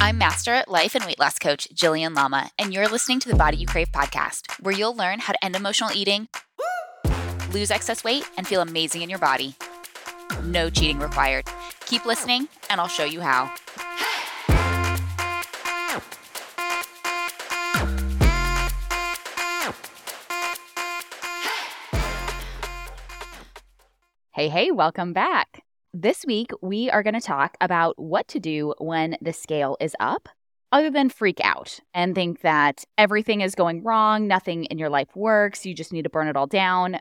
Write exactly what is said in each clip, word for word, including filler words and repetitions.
I'm Master Life and Weight Loss Coach Jillian Lama, and you're listening to the Body You Crave podcast, where you'll learn how to end emotional eating, lose excess weight, and feel amazing in your body. No cheating required. Keep listening, and I'll show you how. Hey, hey, welcome back. This week, we are going to talk about what to do when the scale is up, other than freak out and think that everything is going wrong, nothing in your life works, you just need to burn it all down.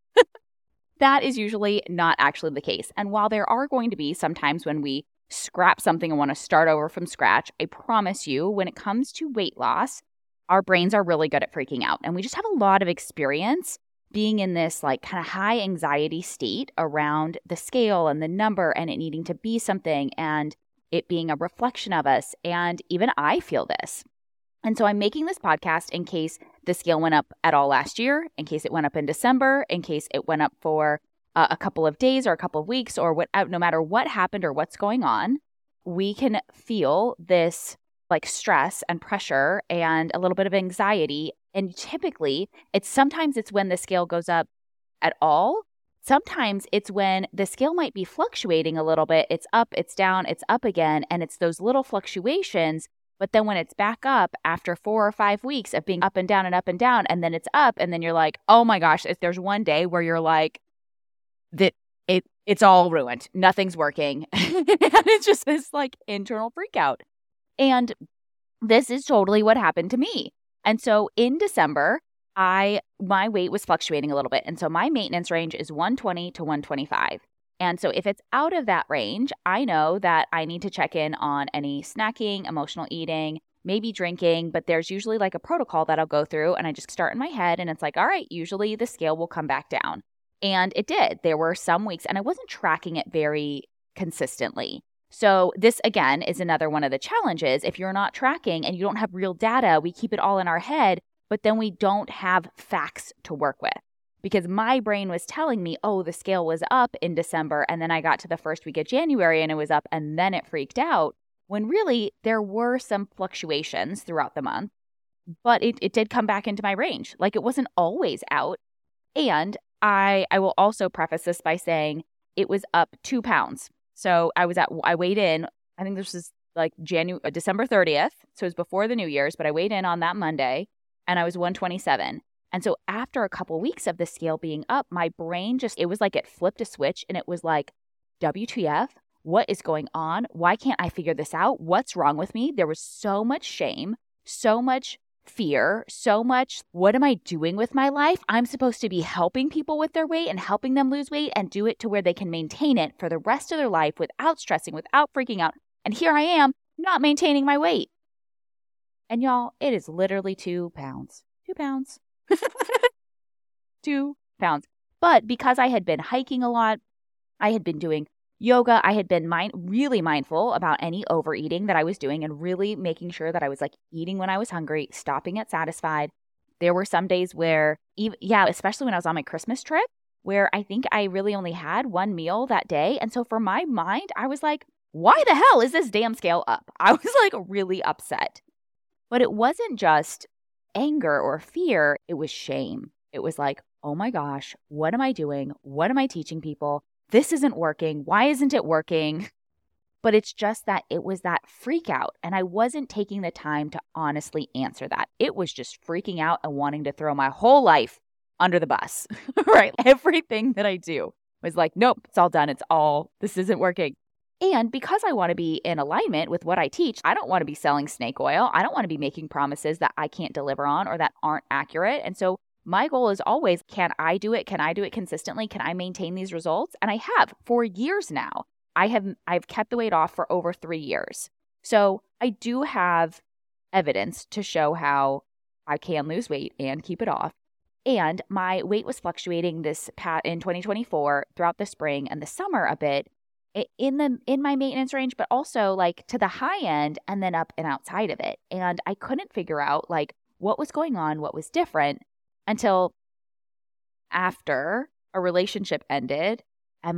That is usually not actually the case. And while there are going to be some times when we scrap something and want to start over from scratch, I promise you, when it comes to weight loss, our brains are really good at freaking out. And we just have a lot of experience being in this like kind of high anxiety state around the scale and the number and it needing to be something and it being a reflection of us. And even I feel this. And so I'm making this podcast in case the scale went up at all last year, in case it went up in December, in case it went up for uh, a couple of days or a couple of weeks or what, no matter what happened or what's going on, we can feel this like stress and pressure and a little bit of anxiety. And typically, it's sometimes it's when the scale goes up at all. Sometimes it's when the scale might be fluctuating a little bit. It's up, it's down, it's up again. And it's those little fluctuations. But then when it's back up after four or five weeks of being up and down and up and down, and then it's up, and then you're like, oh my gosh, if there's one day where you're like, that it it's all ruined. Nothing's working. And it's just this like internal freak out. And this is totally what happened to me. And so in December, I my weight was fluctuating a little bit. And so my maintenance range is one twenty to one twenty-five. And so if it's out of that range, I know that I need to check in on any snacking, emotional eating, maybe drinking, but there's usually like a protocol that I'll go through and I just start in my head and it's like, all right, usually the scale will come back down. And it did. There were some weeks and I wasn't tracking it very consistently. So this, again, is another one of the challenges. If you're not tracking and you don't have real data, we keep it all in our head, but then we don't have facts to work with. Because my brain was telling me, oh, the scale was up in December, and then I got to the first week of January and it was up, and then it freaked out, when really there were some fluctuations throughout the month, but it, it did come back into my range. Like it wasn't always out. And I I will also preface this by saying it was up two pounds. So I was at, I weighed in, I think this was like January, December thirtieth. So it was before the New Year's, but I weighed in on that Monday and I was one twenty-seven. And so after a couple weeks of the scale being up, my brain just, it was like it flipped a switch and it was like, W T F? What is going on? Why can't I figure this out? What's wrong with me? There was so much shame, so much fear, so much, what am I doing with my life? I'm supposed to be helping people with their weight and helping them lose weight and do it to where they can maintain it for the rest of their life without stressing, without freaking out. And here I am not maintaining my weight. And y'all, it is literally two pounds. Two pounds. Two pounds. But because I had been hiking a lot, I had been doing yoga, I had been mind- really mindful about any overeating that I was doing and really making sure that I was like eating when I was hungry, stopping at satisfied. There were some days where, even, yeah, especially when I was on my Christmas trip, where I think I really only had one meal that day. And so for my mind, I was like, why the hell is this damn scale up? I was like really upset. But it wasn't just anger or fear, it was shame. It was like, oh my gosh, what am I doing? What am I teaching people? This isn't working. Why isn't it working? But it's just that it was that freak out. And I wasn't taking the time to honestly answer that. It was just freaking out and wanting to throw my whole life under the bus, right? Everything that I do was like, nope, it's all done. It's all, this isn't working. And because I want to be in alignment with what I teach, I don't want to be selling snake oil. I don't want to be making promises that I can't deliver on or that aren't accurate. And so my goal is always, can I do it? Can I do it consistently? Can I maintain these results? And I have for years now. I have I've kept the weight off for over three years. So I do have evidence to show how I can lose weight and keep it off. And my weight was fluctuating this pat in twenty twenty-four throughout the spring and the summer a bit in the in my maintenance range, but also like to the high end and then up and outside of it. And I couldn't figure out like what was going on, what was different until after a relationship ended and my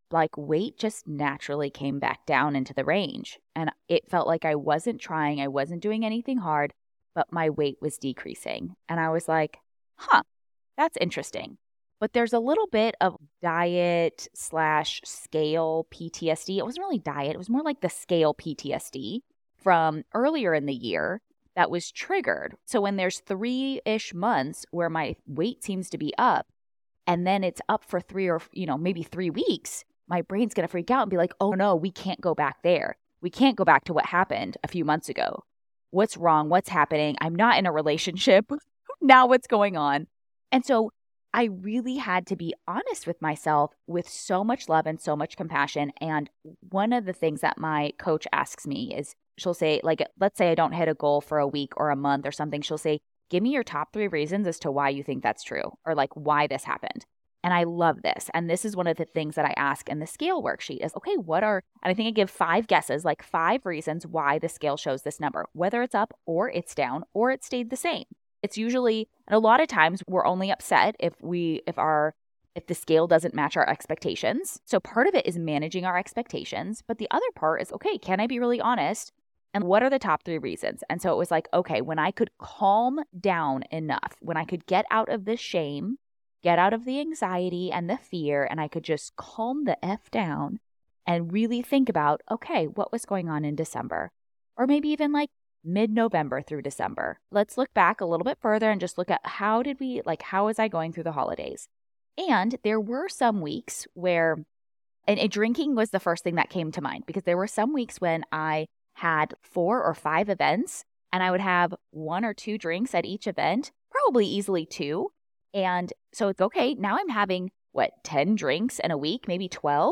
like weight just naturally came back down into the range. And it felt like I wasn't trying, I wasn't doing anything hard, but my weight was decreasing. And I was like, huh, that's interesting. But there's a little bit of diet slash scale P T S D. It wasn't really diet. It was more like the scale P T S D from earlier in the year that was triggered. So when there's three-ish months where my weight seems to be up, and then it's up for three or, you know, maybe three weeks, my brain's going to freak out and be like, oh no, we can't go back there. We can't go back to what happened a few months ago. What's wrong? What's happening? I'm not in a relationship. Now what's going on? And so I really had to be honest with myself with so much love and so much compassion. And one of the things that my coach asks me is, she'll say, like, let's say I don't hit a goal for a week or a month or something. She'll say, give me your top three reasons as to why you think that's true, or like why this happened. And I love this. And this is one of the things that I ask in the scale worksheet is, okay, what are, and I think I give five guesses, like five reasons why the scale shows this number, whether it's up or it's down or it stayed the same. It's usually, and a lot of times we're only upset if we, if our, if the scale doesn't match our expectations. So part of it is managing our expectations. But the other part is, okay, can I be really honest? And what are the top three reasons? And so it was like, okay, when I could calm down enough, when I could get out of the shame, get out of the anxiety and the fear, and I could just calm the F down and really think about, okay, what was going on in December? Or maybe even like mid-November through December. Let's look back a little bit further and just look at how did we, like, how was I going through the holidays? And there were some weeks where, and, and drinking was the first thing that came to mind, because there were some weeks when I had four or five events and I would have one or two drinks at each event, probably easily two. And so it's okay, now I'm having, what, ten drinks in a week, maybe twelve?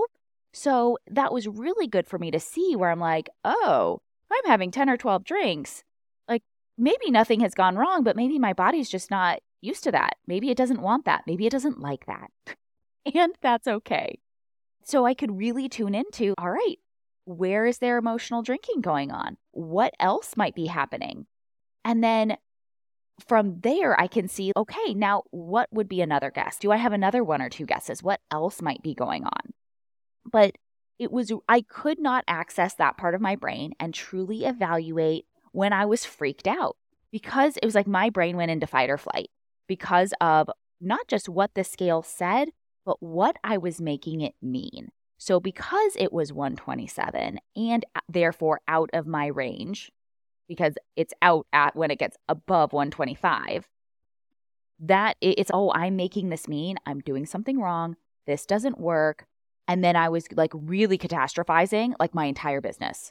So that was really good for me to see where I'm like, oh, I'm having ten or twelve drinks. Like, maybe nothing has gone wrong, but maybe my body's just not used to that. Maybe it doesn't want that. Maybe it doesn't like that. And that's okay. So I could really tune into, all right, where is there emotional drinking going on? What else might be happening? And then from there, I can see, okay, now what would be another guess? Do I have another one or two guesses? What else might be going on? But it was, I could not access that part of my brain and truly evaluate when I was freaked out, because it was like my brain went into fight or flight because of not just what the scale said, but what I was making it mean. So because it was one twenty-seven and therefore out of my range, because it's out at when it gets above one twenty-five, that it's, oh, I'm making this mean I'm doing something wrong. This doesn't work. And then I was like really catastrophizing like my entire business.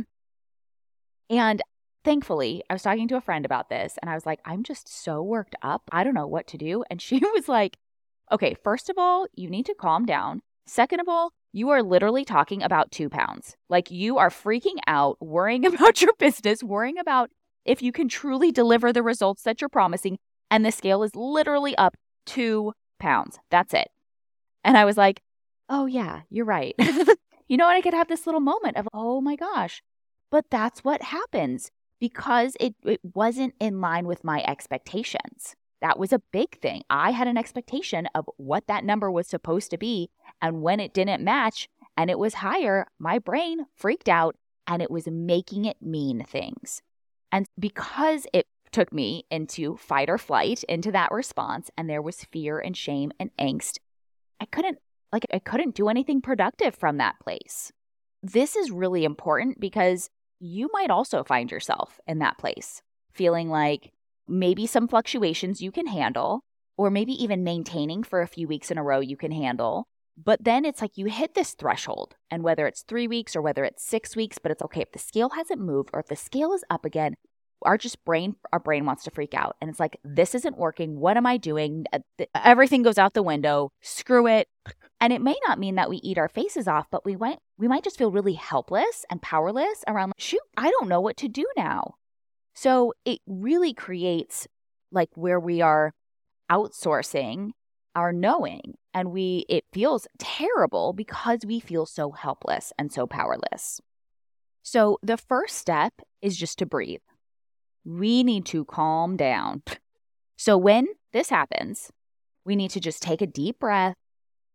And thankfully, I was talking to a friend about this and I was like, I'm just so worked up. I don't know what to do. And she was like, okay, first of all, you need to calm down. Second of all, you are literally talking about two pounds. Like, you are freaking out, worrying about your business, worrying about if you can truly deliver the results that you're promising. And the scale is literally up two pounds. That's it. And I was like, oh yeah, you're right. You know, and I could have this little moment of, oh my gosh, but that's what happens because it, it wasn't in line with my expectations. That was a big thing. I had an expectation of what that number was supposed to be. And when it didn't match and it was higher, my brain freaked out and it was making it mean things. And because it took me into fight or flight, into that response, and there was fear and shame and angst, I couldn't Like, I couldn't do anything productive from that place. This is really important because you might also find yourself in that place, feeling like maybe some fluctuations you can handle, or maybe even maintaining for a few weeks in a row you can handle. But then it's like you hit this threshold, and whether it's three weeks or whether it's six weeks, but it's okay if the scale hasn't moved or if the scale is up again, our just brain, our brain wants to freak out. And it's like, this isn't working. What am I doing? Everything goes out the window. Screw it. And it may not mean that we eat our faces off, but we might, we might just feel really helpless and powerless around, shoot, I don't know what to do now. So it really creates like where we are outsourcing our knowing, and we, it feels terrible because we feel so helpless and so powerless. So the first step is just to breathe. We need to calm down. So when this happens, we need to just take a deep breath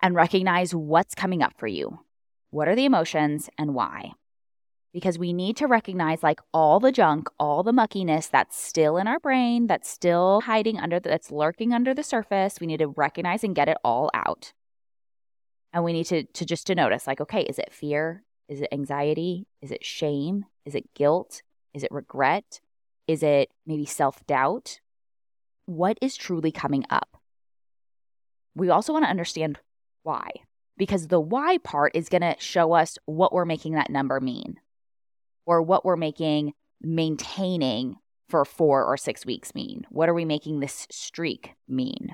and recognize what's coming up for you. What are the emotions and why? Because we need to recognize like all the junk, all the muckiness that's still in our brain, that's still hiding under, the, that's lurking under the surface. We need to recognize and get it all out. And we need to, to just to notice like, okay, is it fear? Is it anxiety? Is it shame? Is it guilt? Is it regret? Is it maybe self-doubt? What is truly coming up? We also want to understand why, because the why part is going to show us what we're making that number mean, or what we're making maintaining for four or six weeks mean. What are we making this streak mean?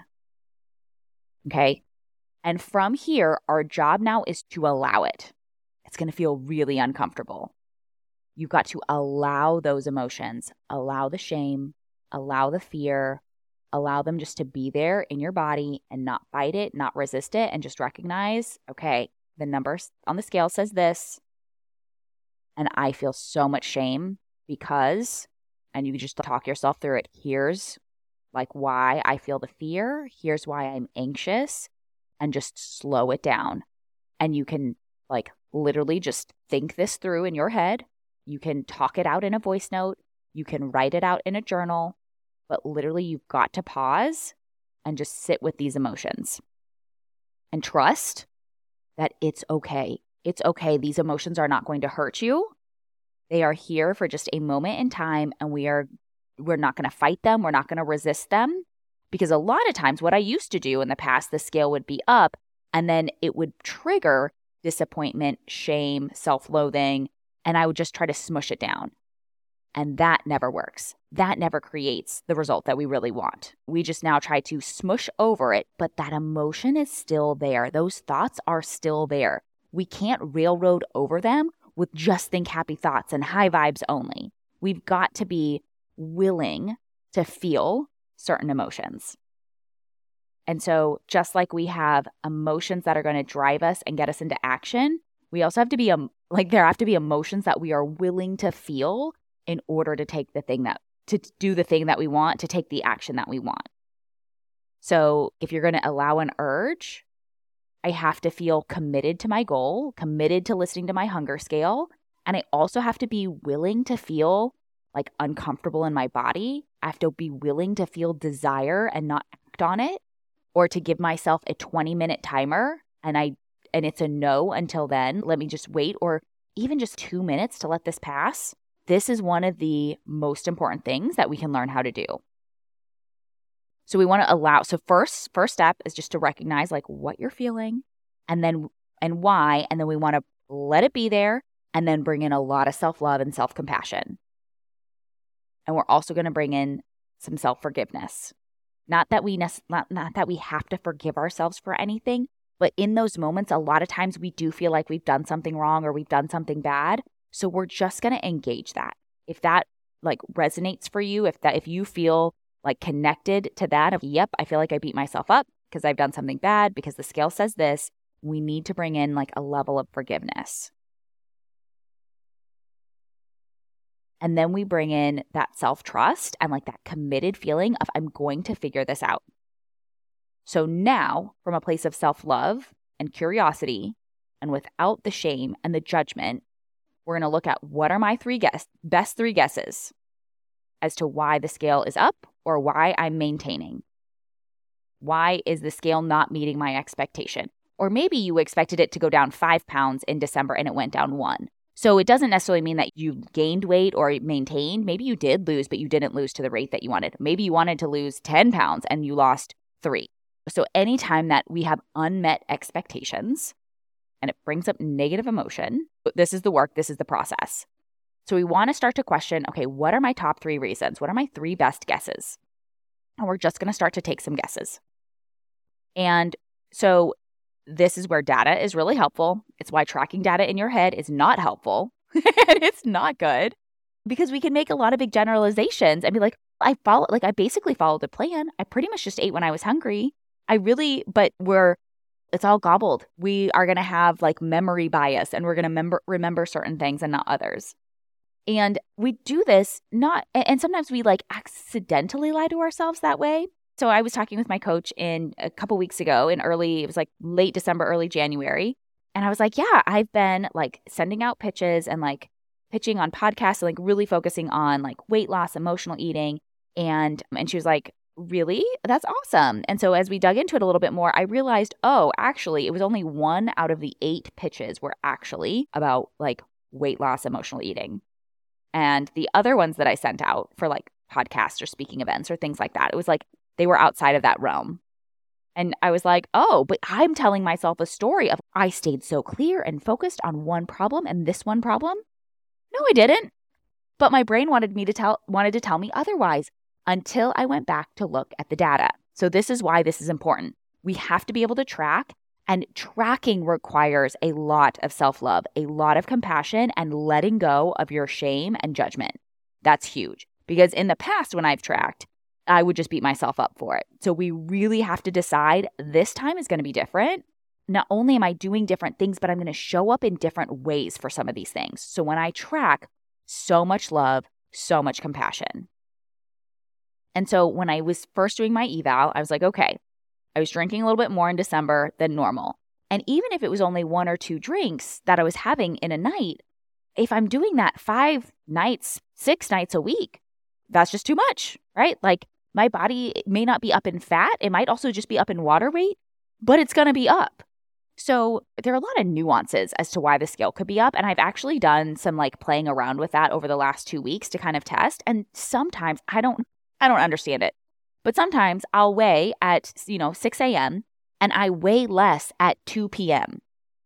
Okay. And from here, our job now is to allow it. It's going to feel really uncomfortable. You've got to allow those emotions, allow the shame, allow the fear, allow them just to be there in your body and not fight it, not resist it, and just recognize, okay, the number on the scale says this, and I feel so much shame because, and you can just talk yourself through it. Here's like why I feel the fear. Here's why I'm anxious, and just slow it down. And you can like literally just think this through in your head. You can talk it out in a voice note. You can write it out in a journal. But literally, you've got to pause and just sit with these emotions and trust that it's okay. It's okay. These emotions are not going to hurt you. They are here for just a moment in time, and we are, we're not going to fight them. We're not going to resist them, because a lot of times what I used to do in the past, the scale would be up and then it would trigger disappointment, shame, self-loathing, and I would just try to smush it down. And that never works. That never creates the result that we really want. We just now try to smush over it, but that emotion is still there. Those thoughts are still there. We can't railroad over them with just think happy thoughts and high vibes only. We've got to be willing to feel certain emotions. And so just like we have emotions that are going to drive us and get us into action, we also have to be, um, like there have to be emotions that we are willing to feel in order to take the thing that, to do the thing that we want, to take the action that we want. So if you're going to allow an urge, I have to feel committed to my goal, committed to listening to my hunger scale. And I also have to be willing to feel like uncomfortable in my body. I have to be willing to feel desire and not act on it, or to give myself a twenty minute timer and I, and it's a no until then. Let me just wait, or even just two minutes to let this pass. This is one of the most important things that we can learn how to do. So we want to allow, so first, first step is just to recognize like what you're feeling and then, and why, and then we want to let it be there and then bring in a lot of self-love and self-compassion. And we're also going to bring in some self-forgiveness. Not that we, nec- not, not that we have to forgive ourselves for anything, but in those moments, a lot of times we do feel like we've done something wrong or we've done something bad. So we're just going to engage that. If that like resonates for you, if that, if you feel like connected to that of, yep, I feel like I beat myself up because I've done something bad because the scale says this, we need to bring in like a level of forgiveness. And then we bring in that self-trust and like that committed feeling of I'm going to figure this out. So now from a place of self-love and curiosity and without the shame and the judgment, we're going to look at what are my three guess, best three guesses as to why the scale is up or why I'm maintaining. Why is the scale not meeting my expectation? Or maybe you expected it to go down five pounds in December and it went down one. So it doesn't necessarily mean that you gained weight or maintained. Maybe you did lose, but you didn't lose to the rate that you wanted. Maybe you wanted to lose ten pounds and you lost three. So anytime that we have unmet expectations and it brings up negative emotion, this is the work, this is the process. So we want to start to question, okay, what are my top three reasons? What are my three best guesses? And we're just going to start to take some guesses. And so this is where data is really helpful. It's why tracking data in your head is not helpful and it's not good, because we can make a lot of big generalizations and be like, I follow, like I basically followed the plan. I pretty much just ate when I was hungry. I really, but we're, it's all gobbled. We are going to have like memory bias and we're going to remember, remember certain things and not others. And we do this not, and sometimes we like accidentally lie to ourselves that way. So I was talking with my coach in a couple weeks ago in early, it was like late December, early January. And I was like, yeah, I've been like sending out pitches and like pitching on podcasts and like really focusing on like weight loss, emotional eating. And, and she was like, really? That's awesome. And so as we dug into it a little bit more, I realized, oh, actually, it was only one out of the eight pitches were actually about like weight loss, emotional eating. And the other ones that I sent out for like podcasts or speaking events or things like that, it was like they were outside of that realm. And I was like, oh, but I'm telling myself a story of I stayed so clear and focused on one problem and this one problem. No, I didn't. But my brain wanted me to tell wanted to tell me otherwise until I went back to look at the data. So this is why this is important. We have to be able to track, and tracking requires a lot of self-love, a lot of compassion, and letting go of your shame and judgment. That's huge. Because in the past when I've tracked, I would just beat myself up for it. So we really have to decide this time is going to be different. Not only am I doing different things, but I'm going to show up in different ways for some of these things. So when I track, so much love, so much compassion. And so when I was first doing my eval, I was like, okay, I was drinking a little bit more in December than normal. And even if it was only one or two drinks that I was having in a night, if I'm doing that five nights, six nights a week, that's just too much, right? Like, my body may not be up in fat. It might also just be up in water weight, but it's going to be up. So there are a lot of nuances as to why the scale could be up. And I've actually done some like playing around with that over the last two weeks to kind of test. And sometimes I don't, I don't understand it, but sometimes I'll weigh at, you know, six a.m. and I weigh less at two p.m.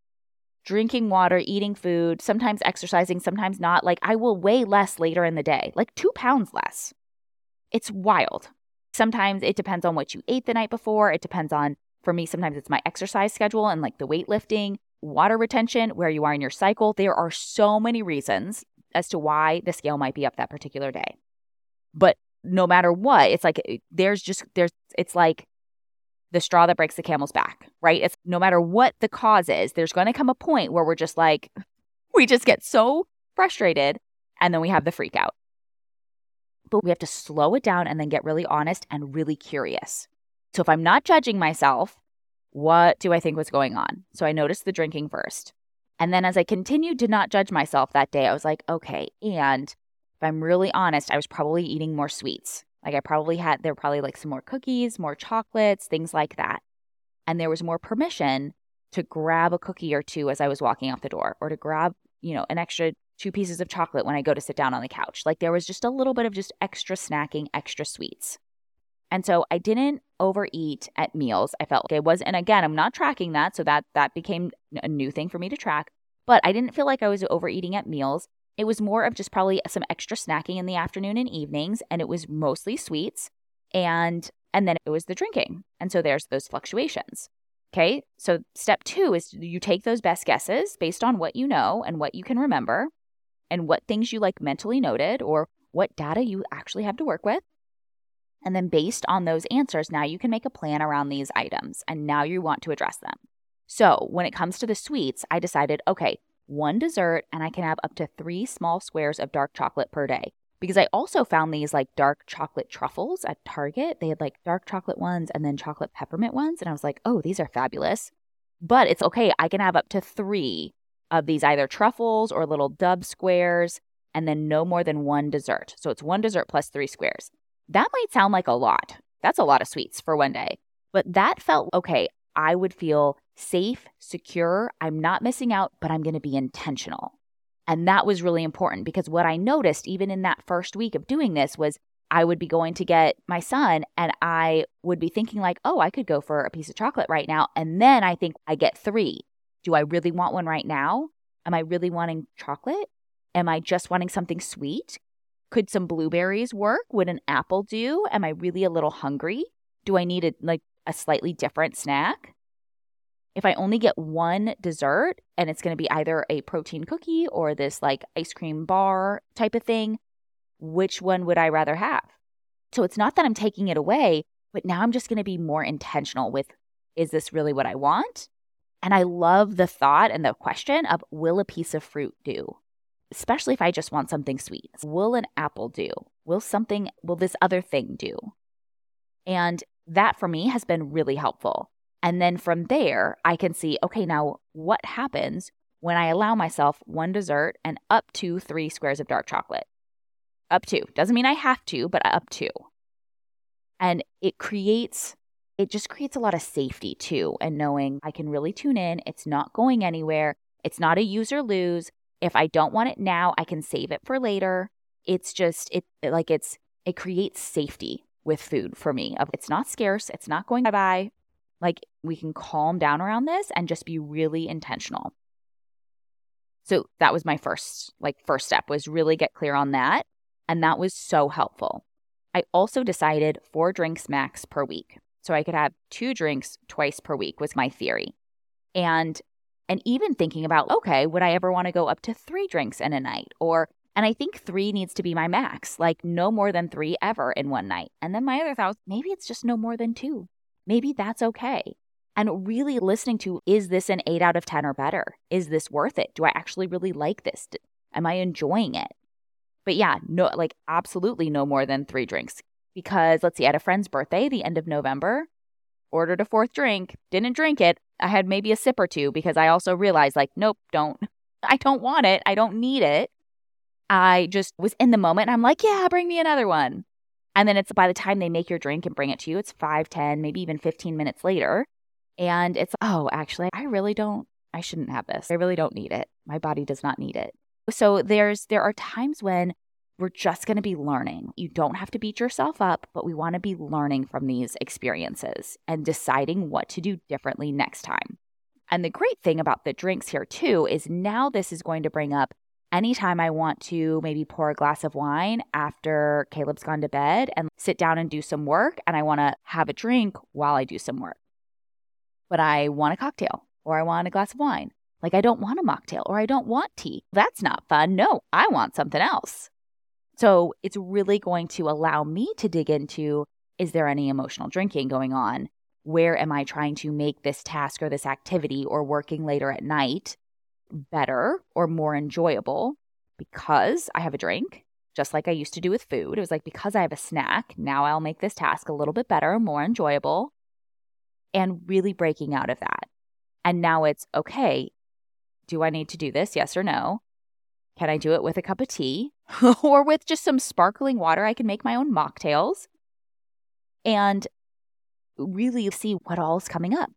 Drinking water, eating food, sometimes exercising, sometimes not. Like I will weigh less later in the day, like two pounds less. It's wild. Sometimes it depends on what you ate the night before. It depends on, for me, sometimes it's my exercise schedule and like the weightlifting, water retention, where you are in your cycle. There are so many reasons as to why the scale might be up that particular day. But no matter what, it's like there's just, there's, it's like the straw that breaks the camel's back, right? It's no matter what the cause is, there's going to come a point where we're just like, we just get so frustrated and then we have the freak out. But we have to slow it down and then get really honest and really curious. So if I'm not judging myself, what do I think was going on? So I noticed the drinking first. And then as I continued to not judge myself that day, I was like, okay, and if I'm really honest, I was probably eating more sweets. Like I probably had, there were probably like some more cookies, more chocolates, things like that. And there was more permission to grab a cookie or two as I was walking out the door, or to grab, you know, an extra two pieces of chocolate when I go to sit down on the couch. Like there was just a little bit of just extra snacking, extra sweets. And so I didn't overeat at meals. I felt like it was, and again, I'm not tracking that. So that, that became a new thing for me to track, but I didn't feel like I was overeating at meals. It was more of just probably some extra snacking in the afternoon and evenings. And it was mostly sweets. And, and then it was the drinking. And so there's those fluctuations. Okay. So step two is you take those best guesses based on what you know and what you can remember, and what things you like mentally noted, or what data you actually have to work with. And then based on those answers, now you can make a plan around these items, and now you want to address them. So when it comes to the sweets, I decided, okay, one dessert, and I can have up to three small squares of dark chocolate per day. Because I also found these like dark chocolate truffles at Target. They had like dark chocolate ones and then chocolate peppermint ones. And I was like, oh, these are fabulous. But it's okay, I can have up to three of these either truffles or little dub squares, and then no more than one dessert. So it's one dessert plus three squares. That might sound like a lot. That's a lot of sweets for one day. But that felt okay. I would feel safe, secure. I'm not missing out, but I'm going to be intentional. And that was really important, because what I noticed even in that first week of doing this was I would be going to get my son and I would be thinking like, oh, I could go for a piece of chocolate right now. And then I think I get three. Do I really want one right now? Am I really wanting chocolate? Am I just wanting something sweet? Could some blueberries work? Would an apple do? Am I really a little hungry? Do I need a, like a slightly different snack? If I only get one dessert and it's going to be either a protein cookie or this like ice cream bar type of thing, which one would I rather have? So it's not that I'm taking it away, but now I'm just going to be more intentional with, is this really what I want? And I love the thought and the question of, will a piece of fruit do? Especially if I just want something sweet. Will an apple do? Will something, will this other thing do? And That for me has been really helpful. And then from there, I can see, okay, now what happens when I allow myself one dessert and up to three squares of dark chocolate? Up to. Doesn't mean I have to, but up to. And it creates, it just creates a lot of safety too. And knowing I can really tune in. It's not going anywhere. It's not a use or lose. If I don't want it now, I can save it for later. It's just, it like it's, it creates safety with food for me. It's not scarce. It's not going bye-bye. Like we can calm down around this and just be really intentional. So that was my first, like first step was really get clear on that. And that was so helpful. I also decided four drinks max per week. So I could have two drinks twice per week was my theory. And and even thinking about, okay, would I ever want to go up to three drinks in a night? Or, and I think three needs to be my max, like no more than three ever in one night. And then my other thought was, maybe it's just no more than two. Maybe that's okay. And really listening to, is this an eight out of ten or better? Is this worth it? Do I actually really like this? Am I enjoying it? But yeah, no, like absolutely no more than three drinks. Because let's see, at a friend's birthday, the end of November, ordered a fourth drink, didn't drink it. I had maybe a sip or two because I also realized like, nope, don't. I don't want it. I don't need it. I just was in the moment and I'm like, yeah, bring me another one. And then it's by the time they make your drink and bring it to you, it's five, ten, maybe even fifteen minutes later. And it's, oh, actually, I really don't, I shouldn't have this. I really don't need it. My body does not need it. So there's, there are times when we're just going to be learning. You don't have to beat yourself up, but we want to be learning from these experiences and deciding what to do differently next time. And the great thing about the drinks here too is now this is going to bring up anytime I want to maybe pour a glass of wine after Caleb's gone to bed and sit down and do some work, and I want to have a drink while I do some work. But I want a cocktail or I want a glass of wine. Like I don't want a mocktail or I don't want tea. That's not fun. No, I want something else. So it's really going to allow me to dig into, is there any emotional drinking going on? Where am I trying to make this task or this activity or working later at night better or more enjoyable because I have a drink, just like I used to do with food? It was like, because I have a snack, now I'll make this task a little bit better, more enjoyable, and really breaking out of that. And now it's, okay, do I need to do this? Yes or no? Can I do it with a cup of tea or with just some sparkling water? I can make my own mocktails and really see what all is coming up.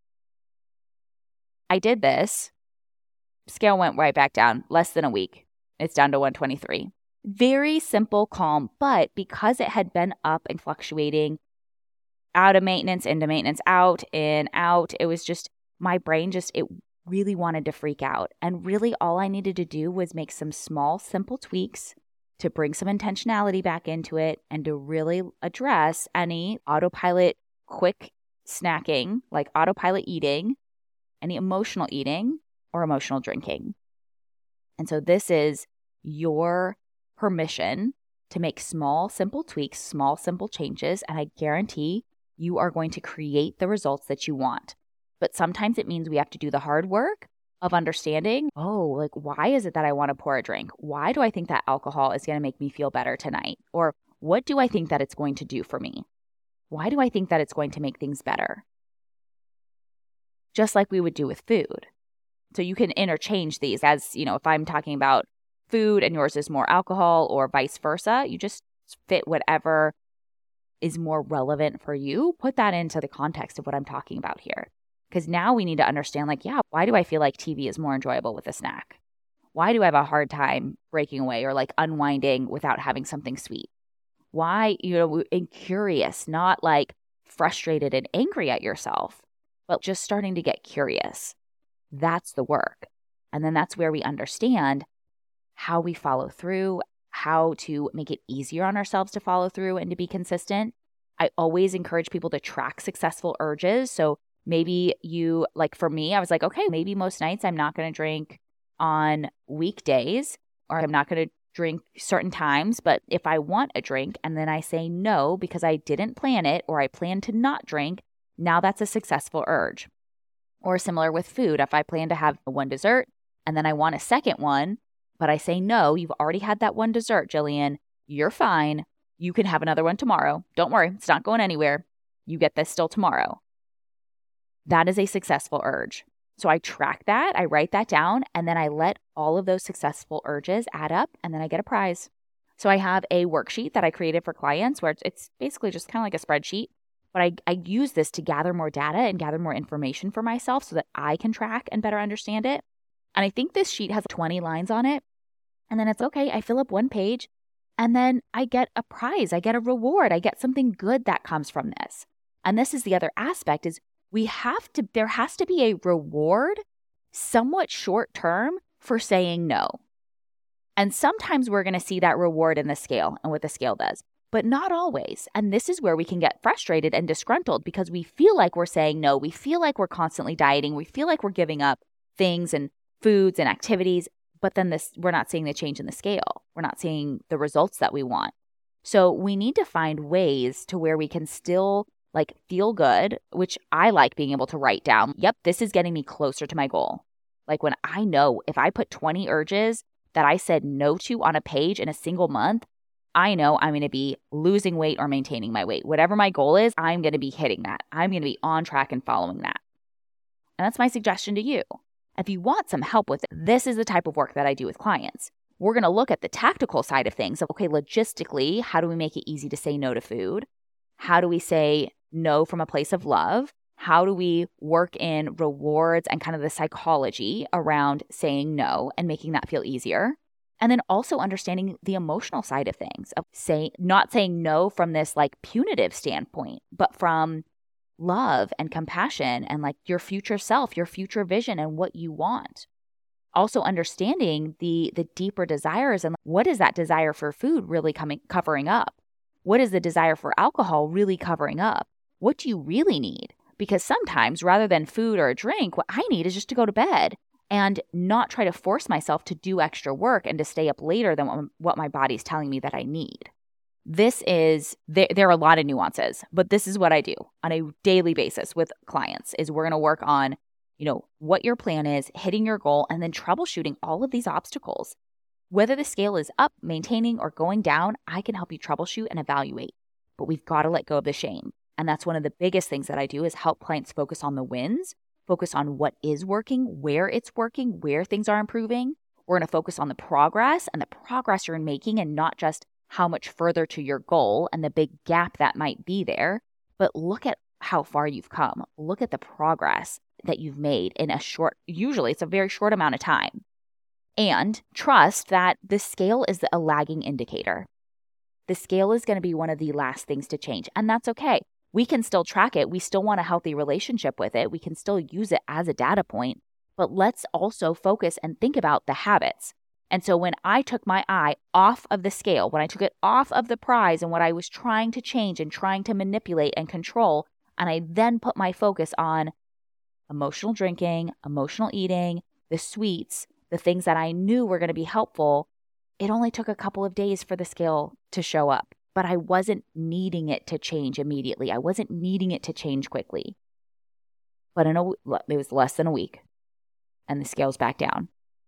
I did this. Scale went right back down, less than a week. It's down to one twenty-three. Very simple, calm, but because it had been up and fluctuating, out of maintenance, into maintenance, out, in, out, it was just, my brain just, it really wanted to freak out. And really all I needed to do was make some small, simple tweaks to bring some intentionality back into it and to really address any autopilot quick snacking, like autopilot eating, any emotional eating or emotional drinking. And so this is your permission to make small, simple tweaks, small, simple changes, and I guarantee you are going to create the results that you want. But sometimes it means we have to do the hard work of understanding, oh, like, why is it that I want to pour a drink? Why do I think that alcohol is going to make me feel better tonight? Or what do I think that it's going to do for me? Why do I think that it's going to make things better? Just like we would do with food. So you can interchange these as, you know, if I'm talking about food and yours is more alcohol or vice versa, you just fit whatever is more relevant for you. Put that into the context of what I'm talking about here. Because now we need to understand, like, yeah, why do I feel like T V is more enjoyable with a snack? Why do I have a hard time breaking away or like unwinding without having something sweet? Why, you know, and curious, not like frustrated and angry at yourself, but just starting to get curious. That's the work. And then that's where we understand how we follow through, how to make it easier on ourselves to follow through and to be consistent. I always encourage people to track successful urges. So maybe you, like for me, I was like, okay, maybe most nights I'm not going to drink on weekdays or I'm not going to drink certain times. But if I want a drink and then I say no because I didn't plan it or I plan to not drink, now that's a successful urge. Or similar with food, if I plan to have one dessert and then I want a second one, but I say no, you've already had that one dessert, Jillian. You're fine. You can have another one tomorrow. Don't worry. It's not going anywhere. You get this still tomorrow. That is a successful urge. So I track that, I write that down, and then I let all of those successful urges add up, and then I get a prize. So I have a worksheet that I created for clients where it's, it's basically just kind of like a spreadsheet, but I, I use this to gather more data and gather more information for myself so that I can track and better understand it. And I think this sheet has twenty lines on it. And then it's okay, I fill up one page, and then I get a prize, I get a reward, I get something good that comes from this. And this is the other aspect is we have to, there has to be a reward, somewhat short term, for saying no. And sometimes we're going to see that reward in the scale and what the scale does, but not always. And this is where we can get frustrated and disgruntled because we feel like we're saying no. We feel like we're constantly dieting. We feel like we're giving up things and foods and activities, but then this, we're not seeing the change in the scale. We're not seeing the results that we want. So we need to find ways to where we can still like feel good, which I like being able to write down. Yep, this is getting me closer to my goal. Like when I know if I put twenty urges that I said no to on a page in a single month, I know I'm going to be losing weight or maintaining my weight. Whatever my goal is, I'm going to be hitting that. I'm going to be on track and following that. And that's my suggestion to you. If you want some help with it, this is the type of work that I do with clients. We're going to look at the tactical side of things. Of, okay, logistically, how do we make it easy to say no to food? How do we say no from a place of love? How do we work in rewards and kind of the psychology around saying no and making that feel easier? And then also understanding the emotional side of things, of say, not saying no from this like punitive standpoint, but from love and compassion and like your future self, your future vision and what you want. Also understanding the the deeper desires and what is that desire for food really coming covering up? What is the desire for alcohol really covering up? What do you really need? Because sometimes rather than food or a drink, what I need is just to go to bed and not try to force myself to do extra work and to stay up later than what, what my body's telling me that I need. This is, there, there are a lot of nuances, but this is what I do on a daily basis with clients is we're going to work on, you know, what your plan is, hitting your goal, and then troubleshooting all of these obstacles. Whether the scale is up, maintaining, or going down, I can help you troubleshoot and evaluate, but we've got to let go of the shame. And that's one of the biggest things that I do is help clients focus on the wins, focus on what is working, where it's working, where things are improving. We're going to focus on the progress and the progress you're making and not just how much further to your goal and the big gap that might be there, but look at how far you've come. Look at the progress that you've made in a short, usually it's a very short amount of time. And trust that the scale is a lagging indicator. The scale is going to be one of the last things to change, and that's okay. We can still track it. We still want a healthy relationship with it. We can still use it as a data point, but let's also focus and think about the habits. And so when I took my eye off of the scale, when I took it off of the prize and what I was trying to change and trying to manipulate and control, and I then put my focus on emotional drinking, emotional eating, the sweets, the things that I knew were going to be helpful, it only took a couple of days for the scale to show up. But I wasn't needing it to change immediately. I wasn't needing it to change quickly. But in a, it was less than a week, and the scale's back down.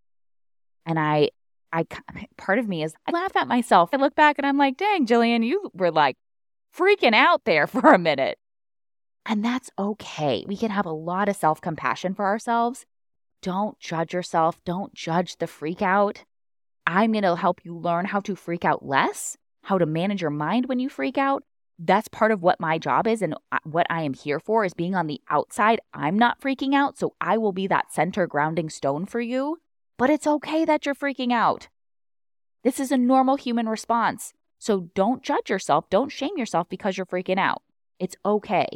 And I, I, part of me is, I laugh at myself. I look back and I'm like, dang, Jillian, you were like freaking out there for a minute. And that's okay. We can have a lot of self-compassion for ourselves. Don't judge yourself. Don't judge the freak out. I'm going to help you learn how to freak out less, how to manage your mind when you freak out. That's part of what my job is and what I am here for is being on the outside. I'm not freaking out, so I will be that center grounding stone for you. But it's okay that you're freaking out. This is a normal human response. So don't judge yourself. Don't shame yourself because you're freaking out. It's okay.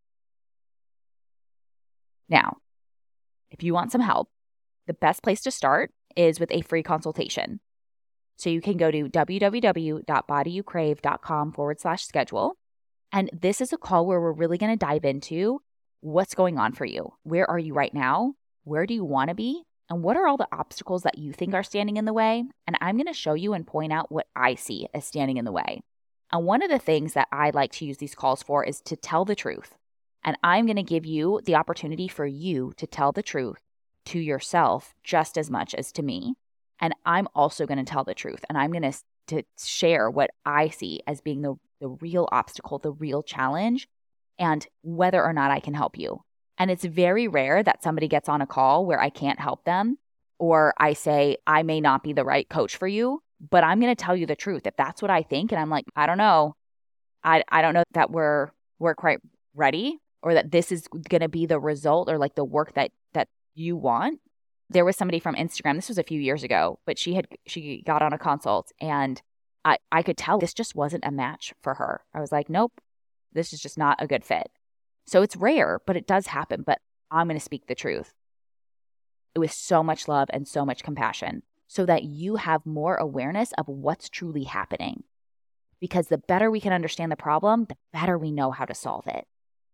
Now, if you want some help, the best place to start is with a free consultation. So you can go to www.bodyyoucrave.com forward slash schedule. And this is a call where we're really going to dive into what's going on for you. Where are you right now? Where do you want to be? And what are all the obstacles that you think are standing in the way? And I'm going to show you and point out what I see as standing in the way. And one of the things that I like to use these calls for is to tell the truth. And I'm going to give you the opportunity for you to tell the truth to yourself just as much as to me. And I'm also going to tell the truth. And I'm going to, to share what I see as being the, the real obstacle, the real challenge and whether or not I can help you. And it's very rare that somebody gets on a call where I can't help them, or I say, I may not be the right coach for you, but I'm going to tell you the truth. If that's what I think, and I'm like, I don't know, I, I don't know that we're we're quite ready, or that this is going to be the result or like the work that that you want. There was somebody from Instagram, this was a few years ago, but she had she got on a consult and I, I could tell this just wasn't a match for her. I was like, nope, this is just not a good fit. So it's rare, but it does happen. But I'm going to speak the truth. It was so much love and so much compassion so that you have more awareness of what's truly happening. Because the better we can understand the problem, the better we know how to solve it.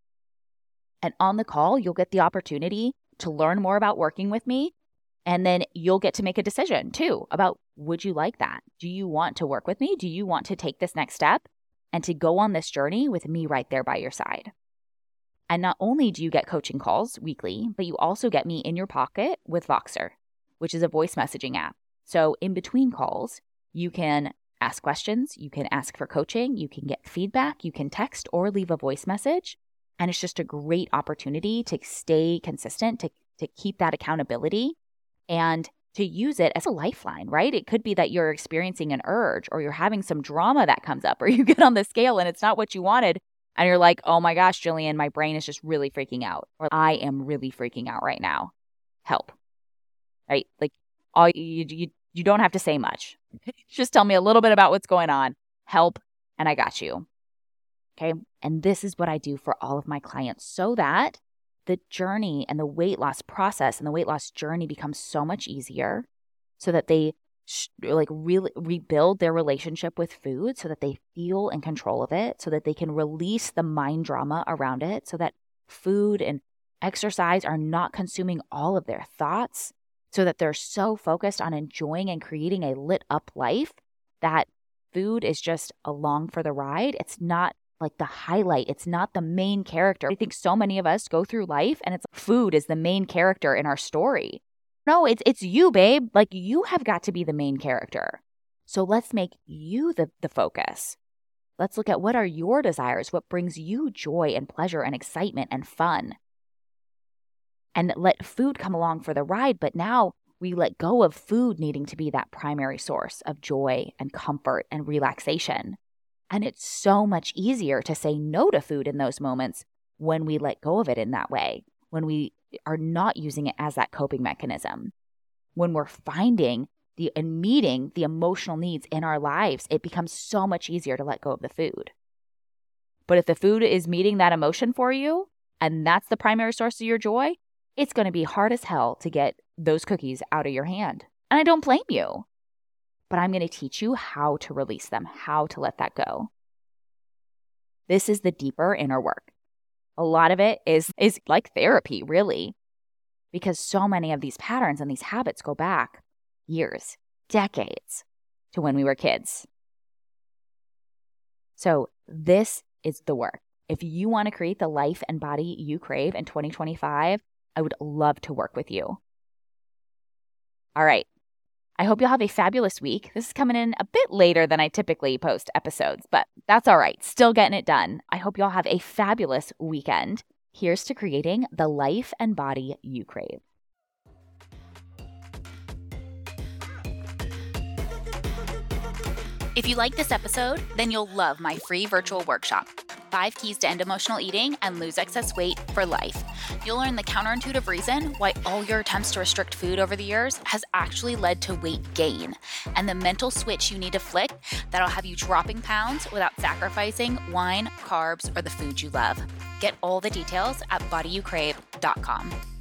And on the call, you'll get the opportunity to learn more about working with me. And then you'll get to make a decision too about, would you like that? Do you want to work with me? Do you want to take this next step and to go on this journey with me right there by your side? And not only do you get coaching calls weekly, but you also get me in your pocket with Voxer, which is a voice messaging app. So in between calls, you can ask questions, you can ask for coaching, you can get feedback, you can text or leave a voice message. And it's just a great opportunity to stay consistent, to, to keep that accountability and to use it as a lifeline, right? It could be that you're experiencing an urge or you're having some drama that comes up, or you get on the scale and it's not what you wanted. And you're like, oh my gosh, Jillian, my brain is just really freaking out. Or I am really freaking out right now. Help, right? Like all you, you, you don't have to say much. Just tell me a little bit about what's going on. Help, and I got you. Okay. And this is what I do for all of my clients so that the journey and the weight loss process and the weight loss journey becomes so much easier, so that they sh- like really rebuild their relationship with food, so that they feel in control of it, so that they can release the mind drama around it, so that food and exercise are not consuming all of their thoughts, so that they're so focused on enjoying and creating a lit up life that food is just along for the ride. It's not like the highlight. It's not the main character. I think so many of us go through life and it's food is the main character in our story. No, it's it's you, babe. Like you have got to be the main character. So let's make you the, the focus. Let's look at what are your desires, what brings you joy and pleasure and excitement and fun. And let food come along for the ride. But now we let go of food needing to be that primary source of joy and comfort and relaxation. And it's so much easier to say no to food in those moments when we let go of it in that way, when we are not using it as that coping mechanism. When we're finding the and meeting the emotional needs in our lives, it becomes so much easier to let go of the food. But if the food is meeting that emotion for you, and that's the primary source of your joy, it's going to be hard as hell to get those cookies out of your hand. And I don't blame you. But I'm going to teach you how to release them, how to let that go. This is the deeper inner work. A lot of it is, is like therapy, really, because so many of these patterns and these habits go back years, decades to when we were kids. So this is the work. If you want to create the life and body you crave in twenty twenty-five, I would love to work with you. All right. I hope you'll have a fabulous week. This is coming in a bit later than I typically post episodes, but that's all right. Still getting it done. I hope y'all have a fabulous weekend. Here's to creating the life and body you crave. If you like this episode, then you'll love my free virtual workshop, Five Keys to End Emotional Eating and Lose Excess Weight for Life. You'll learn the counterintuitive reason why all your attempts to restrict food over the years has actually led to weight gain, and the mental switch you need to flick that'll have you dropping pounds without sacrificing wine, carbs, or the food you love. Get all the details at body you crave dot com.